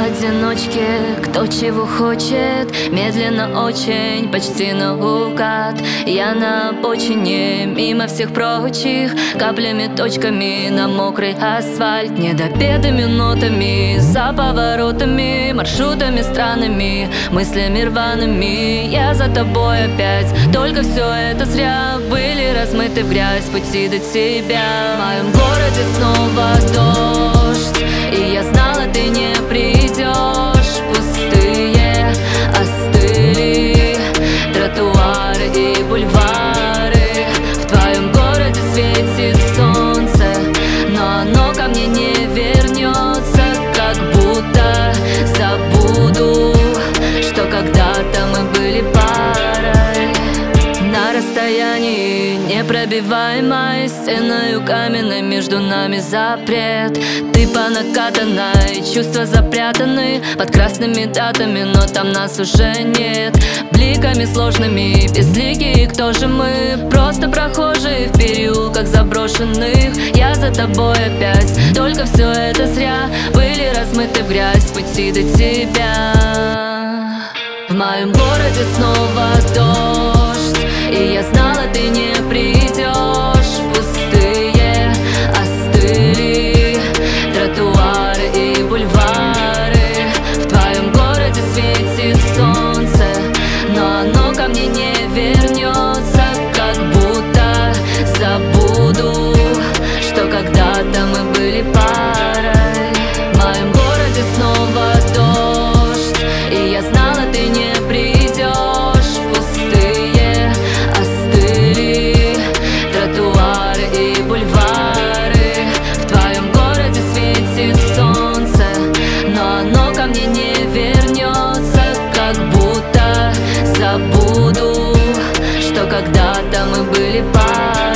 поодиночке, кто чего хочет. Медленно очень, почти наугад. Я на обочине, мимо всех прочих, каплями, точками на мокрый асфальт. Недопетыми нотами, за поворотами, маршрутами странными, мыслями рваными. Я за тобой опять, только все это зря. Были размыты в грязь пути до тебя. В моем городе снова дождь, и я знала, ты не придешь. Пустые остыли тротуары и бульвары. В твоем городе светит солнце, но оно ко мне не вернется. Как будто забуду, что когда-то мы были парой. На расстоянии непробиваемой стеною каменной между нами запрет. Ты по накатанной, чувства запрятаны под красными датами, но там нас уже нет. Бликами сложными, безликие, кто же мы? Просто прохожие в переулках заброшенных. Я за тобой опять, только все это зря. Были размыты в грязь пути до тебя. В моем городе снова дождь, и я знала, ты не придешь. Пустые остыли тротуары и бульвары. В твоем городе светит солнце, но оно ко мне не вернется. Как будто забуду, что когда-то мы были парой. В моем городе снова дождь, и я знала, ты не придешь. Пустые остыли тротуары и бульвары. В твоем городе светит солнце, но оно ко мне не вернется. Как будто забуду, что когда-то мы были парой.